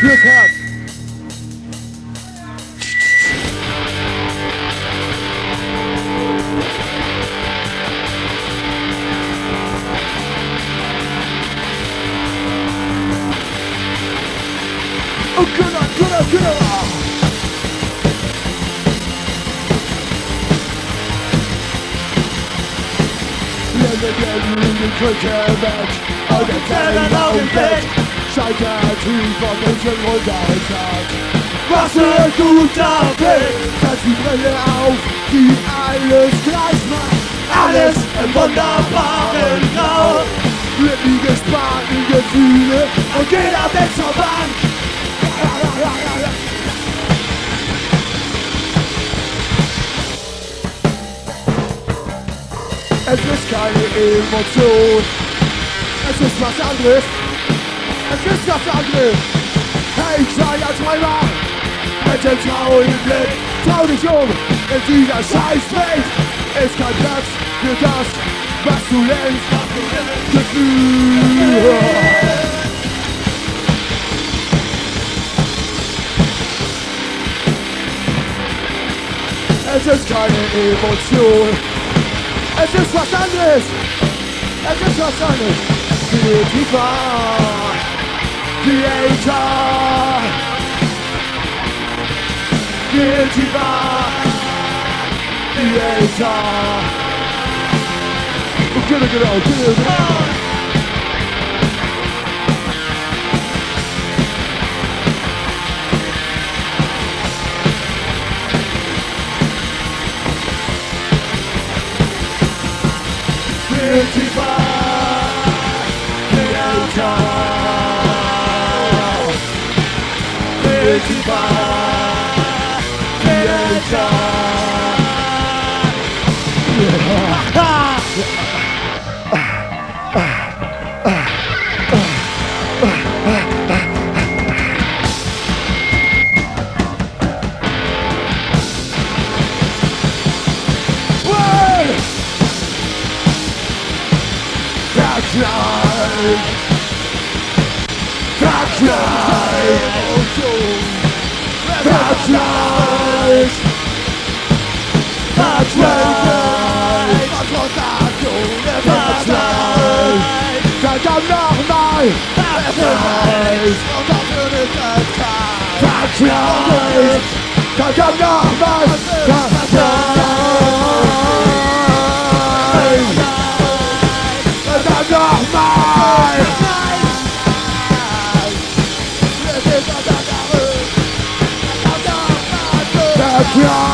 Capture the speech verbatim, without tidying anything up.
fürs Herz. Oh, Killer, Killer, Killer! Krücke-Match und der Zellen auf dem Bett scheint der Typ von München runtergesagt. Was für ein guter Weg! Setz die Brille auf, die alles gleich macht. Alles im wunderbaren Grau. Mit die gespannten Gefühle und geht auf den zur Bank. Es ist keine Emotion, es ist was anderes, es ist was anderes. Hey, ich sei als Träumer, mit dem traurigen Blick, trau dich um, in dieser Scheißwelt ist kein Platz für das, was du längst Gefühl. Es ist keine Emotion. Es ist was anderes! Es ist was anderes! Viel tiefer! Creator! Viel tiefer! Creator! Okay, genau, okay, genau! Tiefer, Creator, viel tiefer, Creator. Verkleid! Verkleid! Verkleid! Verkleid! Verkleid! Verdammt nochmal! Verkleid! Verkleid! Verdammt nochmal! Verkleid! Nochmal! Verkleid!